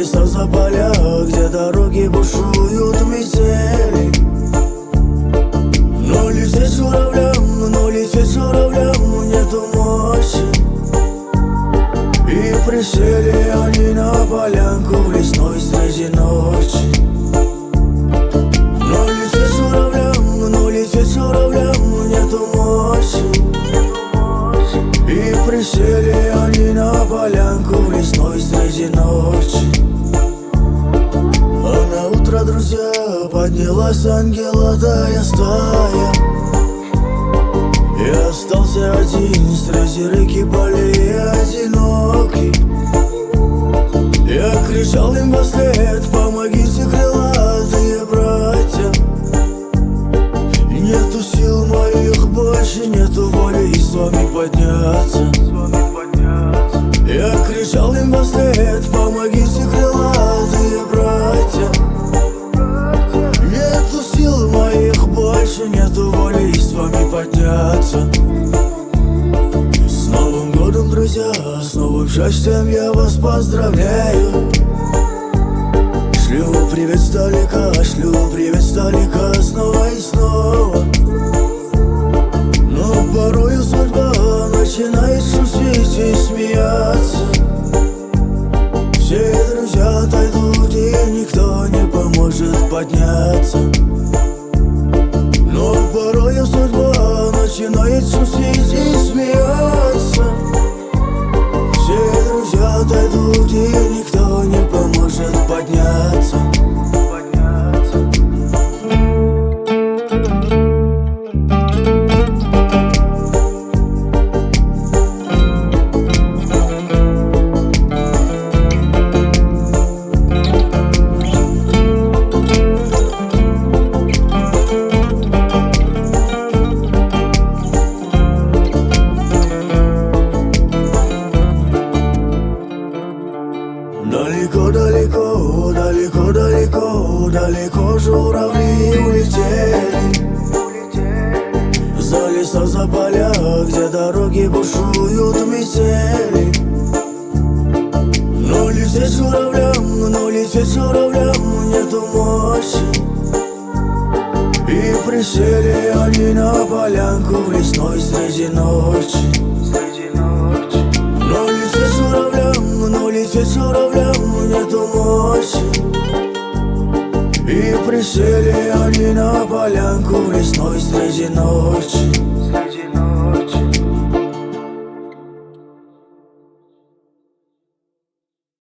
леса, за поля, где дороги бушуют метели. Но лететь журавлям нету мощи. И присели они на полянку в лесной среди ночи. Но лететь журавлям нету мощи. И присели они на полянку в лесной среди ночи. А на утро, друзья, поднялась ангелатая стая. И остался один среди реки полей одинокий. Я кричал им вслед: помогите, крылатые братья. Нету сил моих больше, нету воли с вами подняться. Я кричал им вслед: помогите, крылатые братья. Нету сил моих больше, нету воли с вами подняться. С Новым годом, друзья, с новым счастьем я вас поздравляю. Шлю привет сдалека снова и снова. Но порою судьба начинает шутить и смеяться. Все друзья отойдут, и никто не поможет подняться. Но порою судьба начинает шутить и смеяться. Все друзья отойдут, и никто не поможет подняться. Далеко журавли улетели. За леса, за поля, где дороги бушуют метели. Но лететь журавлям нету мощи. И присели они на полянку в лесной среди ночи. Но лететь журавлям нету мощи. И присели они на полянку в лесной среди ночи.